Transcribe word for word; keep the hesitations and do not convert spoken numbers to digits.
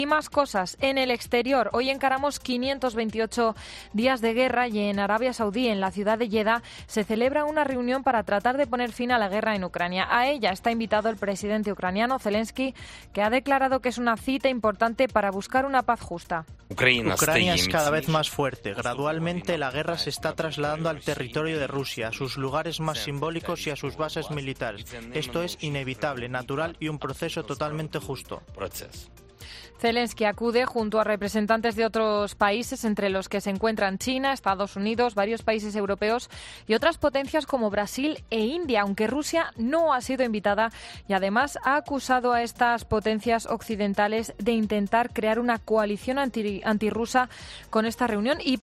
Y más cosas en el exterior. Hoy encaramos quinientos veintiocho días de guerra y en Arabia Saudí, en la ciudad de Jeddah, se celebra una reunión para tratar de poner fin a la guerra en Ucrania. A ella está invitado el presidente ucraniano Zelensky, que ha declarado que es una cita importante para buscar una paz justa. Ucrania es cada vez más fuerte. Gradualmente la guerra se está trasladando al territorio de Rusia, a sus lugares más simbólicos y a sus bases militares. Esto es inevitable, natural y un proceso totalmente justo. Zelensky acude junto a representantes de otros países, entre los que se encuentran China, Estados Unidos, varios países europeos y otras potencias como Brasil e India, aunque Rusia no ha sido invitada, y además ha acusado a estas potencias occidentales de intentar crear una coalición anti, antirrusa con esta reunión y